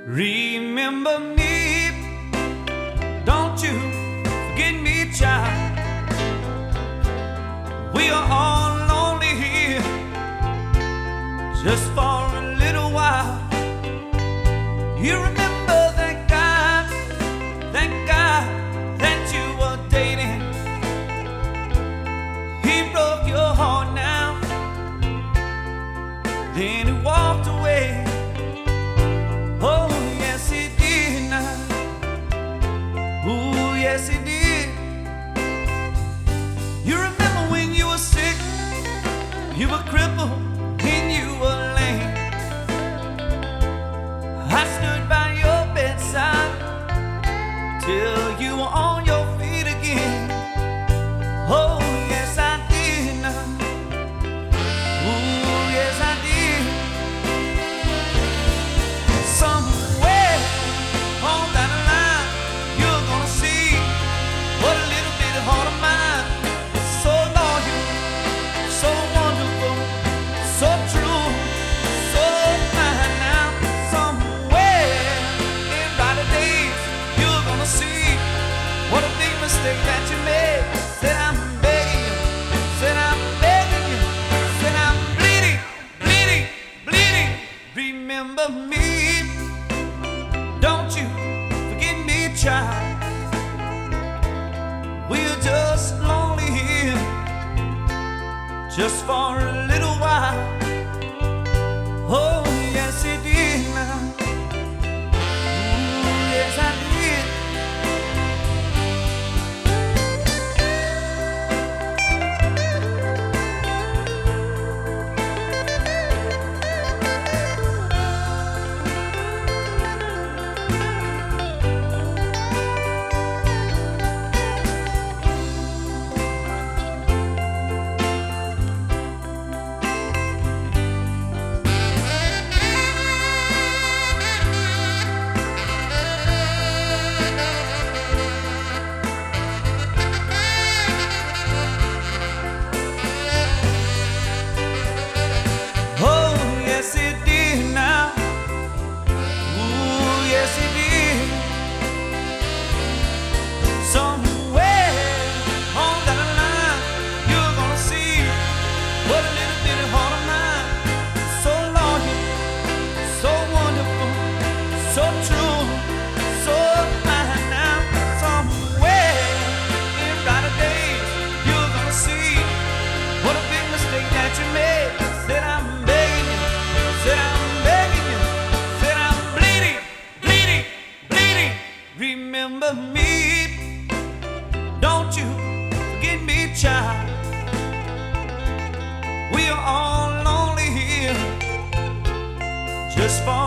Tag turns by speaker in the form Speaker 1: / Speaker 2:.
Speaker 1: Remember me, don't you forget me, child. We are all lonely here, just for a little while. You remember that guy that you were dating? He broke your heart now, then he walked away. Oh, yes, he did now. Ooh, yes, he did. You remember when you were sick, you were crippled, and you were lame. I stood by your bedside till you were on your feet again. Oh, yes, I did now. Ooh, yes, I did. Somewhere on that line, you're gonna see what a little bit of heart of mine is. So loyal, so wonderful, so true, so fine. Now somewhere in brighter days, you're gonna see what a big mistake that you made. Said I'm begging you, said I'm begging you, said I'm bleeding, bleeding, bleeding. Remember me, don't you forget me, child. We're just lonely here, just for a little while. Oh, yes, it did now. Ooh, yes, I did. Oh, yes, it did now. Ooh, yes, it did. Somewhere on that line, you're gonna see what a little bit of heart of mine. So loyal, so wonderful, so true, so fine. Now somewhere in brighter days, you're gonna see what a big mistake that you made. Said I'm begging you, said I'm begging you, said I'm bleeding, bleeding, bleeding. Remember me, don't you forget me, child. We are all lonely here, just for